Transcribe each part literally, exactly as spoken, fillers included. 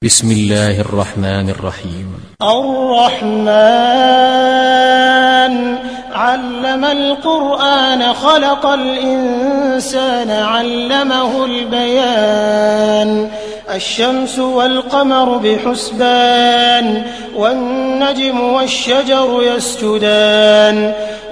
بسم الله الرحمن الرحيم. الرحمن علم القرآن خلق الإنسان علمه البيان. الشمس والقمر بحسبان والنجم والشجر يسجدان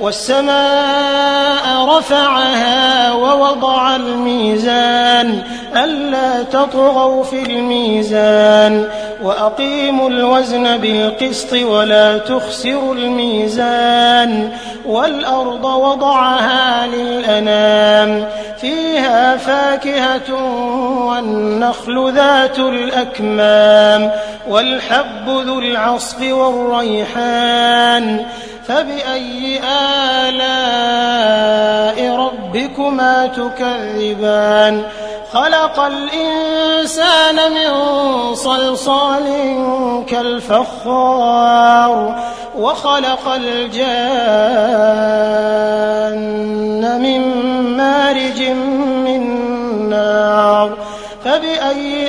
والسماء رفعها ووضع الميزان ألا تطغوا في الميزان وأقيموا الوزن بالقسط ولا تخسروا الميزان والأرض وضعها للأنام فيها فاكهة والنخل ذات الأكمام والحب ذو العصف والريحان فبأي آلاء ربكما تكذبان. خلق الإنسان من صلصال كالفخار وخلق الجان من مارج من نار فبأي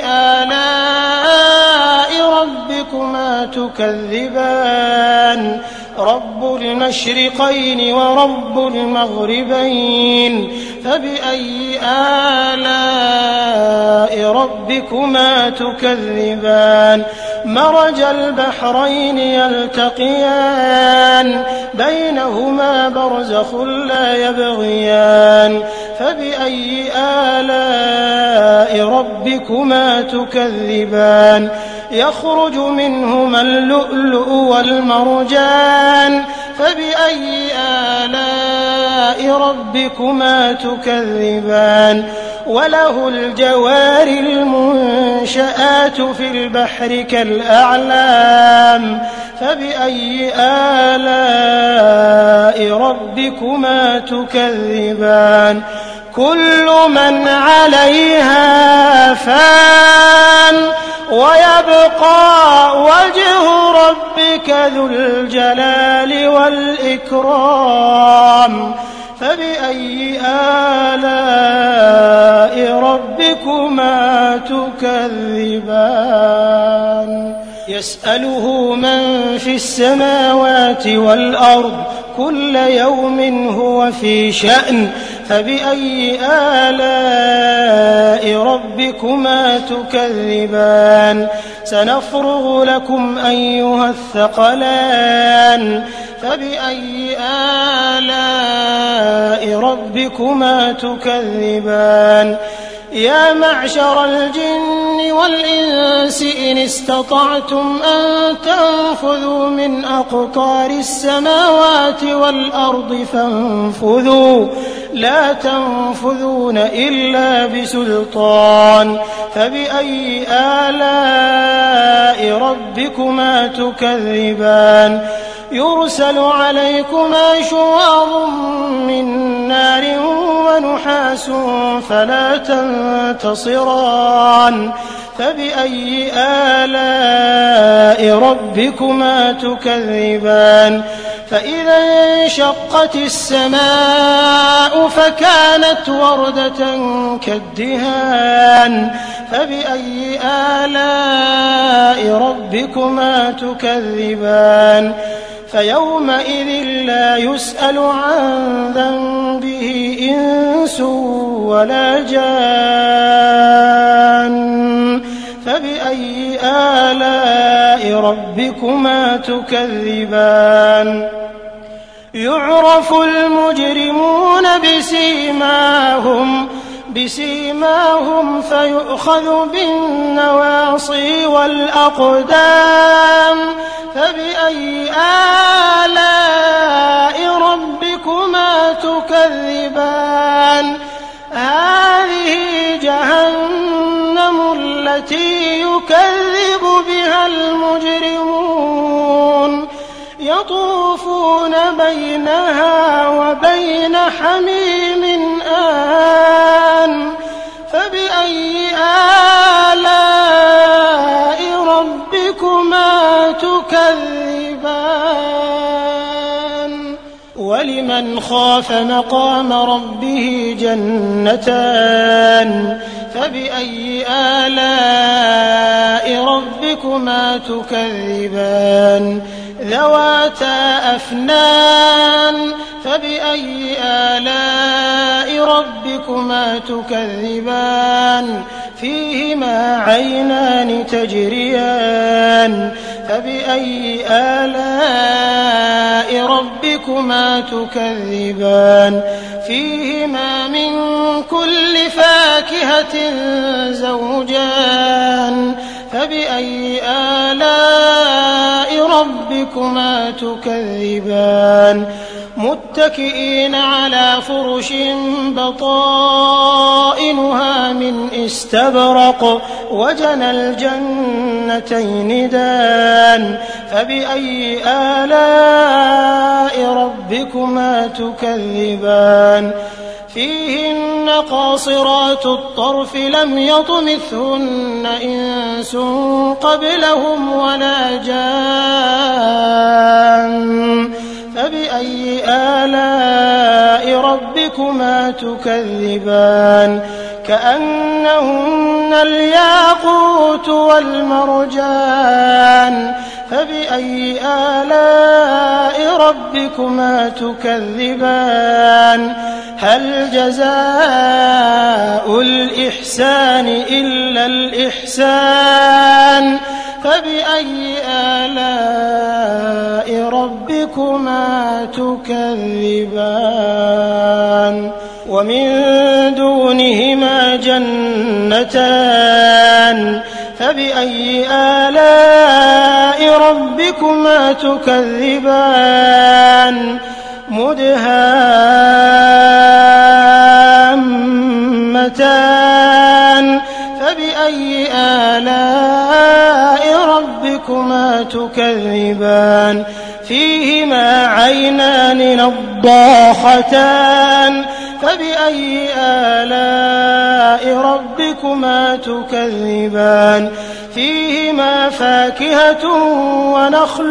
آلاء ربكما تكذبان. رب المشرقين ورب المغربين فبأي آلاء ربكما تكذبان. مرج البحرين يلتقيان بينهما برزخ لا يبغيان فبأي آلاء ربكما تكذبان. يخرج منهما اللؤلؤ والمرجان فبأي آلاء ربكما تكذبان. وله الجوار المنشآت في البحر كالأعلام فبأي آلاء ربكما تكذبان. كل من عليها فان ويبقى وجه ربك ذو الجلال والإكرام فبأي آلاء ربكما تكذبان. يسأله من في السماوات والأرض كل يوم هو في شأن فبأي آلاء ربكما تكذبان. سنفرغ لكم أيها الثقلان فبأي آلاء ربكما تكذبان. يا معشر الجن والإنس إن استطعتم أن تنفذوا من أقطار السماوات والأرض فانفذوا لا تنفذون إلا بسلطان فبأي آلاء ربكما تكذبان. يرسل عليكما شواظ من نار ونحاس فلا تنتصران فبأي آلاء ربكما تكذبان. فإذا انشقت السماء فكانت وردة كالدهان فبأي آلاء ربكما تكذبان. فيومئذ لا يسأل عن ذنبه إنس ولا جان فبأي آلاء ربكما تكذبان. يعرف المجرمون بسيماهم بسيماهم فيؤخذ بالنواصي والأقدام فبأي آلاء ربكما تكذبان. هذه جهنم التي يكذب بها المجرمون يطوفون بينها وبين حميم آن فبأي آلاء ربكما تكذبان. ولمن خاف مقام ربه جنتان فبأي آلاء ربكما ربكما تكذبان ذواتا أفنان فبأي آلاء ربكما تكذبان فيهما عينان تجريان فبأي آلاء ربكما تكذبان فيهما من كل فاكهة زوجان فبأي آلاء ربكما تكذبان متكئين على فرش بطائنها من استبرق وجنى الجنتين دان فبأي آلاء ربكما تكذبان فيهن قاصرات الطرف لم يطمثهن إنس قبلهم ولا جان فبأي آلاء ربكما تكذبان كأنهن الياقوت والمرجان فبأي آلاء ربكما تكذبان هل جزاء الإحسان إلا الإحسان فبأي آلاء ربكما تكذبان ومن دونهما جنتان فبأي آلاء ربكما تكذبان مدهامتان فبأي آلاء ربكما تكذبان فيهما عينان نضاختان فبأي آلاء ربكما تكذبان فيهما فاكهة ونخل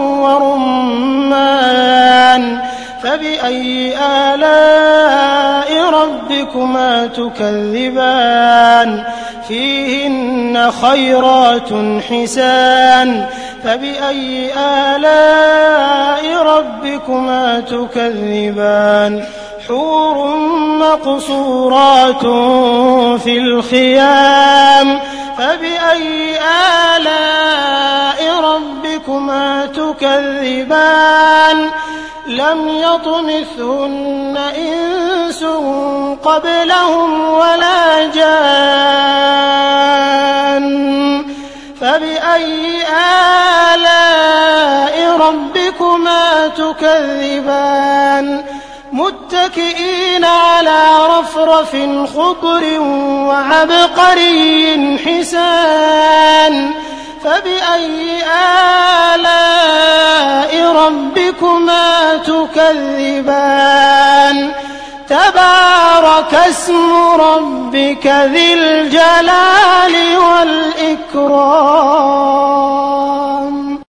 ورمان فبأي آلاء ربكما تكذبان فيهن خيرات حسان فبأي آلاء ربكما تكذبان حور مقصورات في الخيام فبأي آلاء ربكما تكذبان لم يطمثهن إنس قبلهم ولا جان فبأي آلاء ربكما تكذبان متكئين على رفرف خضر وعبقري حسان فبأي آلاء ربكما تكذبان تبارك اسم ربك ذي الجلال والإكرام.